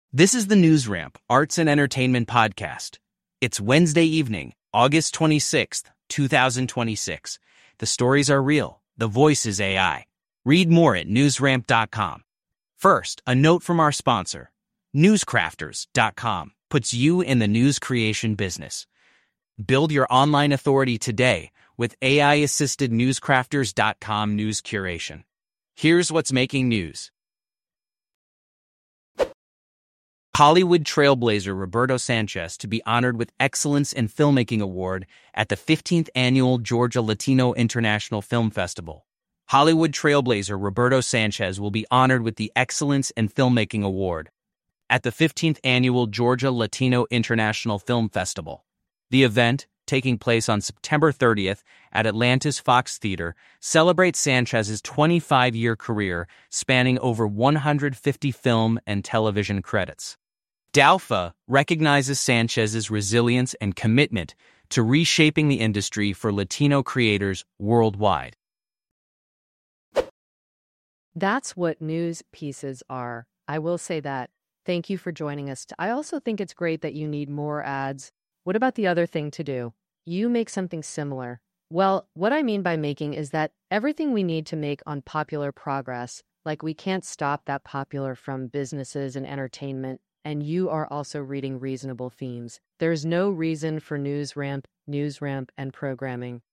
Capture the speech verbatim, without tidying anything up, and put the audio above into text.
This is the News Ramp Arts and Entertainment Podcast. It's Wednesday evening, August twenty-sixth, two thousand twenty-six. The stories are real. The voice is A I. Read more at news ramp dot com. First, a note from our sponsor. newscrafters dot com puts you in the news creation business. Build your online authority today with A I-assisted newscrafters dot com news curation. Here's what's making news. Hollywood trailblazer Roberto Sanchez to be honored with Excellence in Filmmaking Award at the fifteenth Annual Georgia Latino International Film Festival. Hollywood trailblazer Roberto Sanchez will be honored with the Excellence in Filmmaking Award at the fifteenth Annual Georgia Latino International Film Festival. The event, taking place on September thirtieth at Atlanta's Fox Theater, celebrates Sanchez's twenty-five-year career spanning over one hundred fifty film and television credits. D A L F A recognizes Sanchez's resilience and commitment to reshaping the industry for Latino creators worldwide. That's what news pieces are. I will say that. Thank you for joining us. I also think it's great that you need more ads. What about the other thing to do? You make something similar. Well, what I mean by making is that everything we need to make on Popular Progress, like we can't stop that popular from businesses and entertainment, and you are also reading reasonable themes. There's no reason for News Ramp, News Ramp, and programming.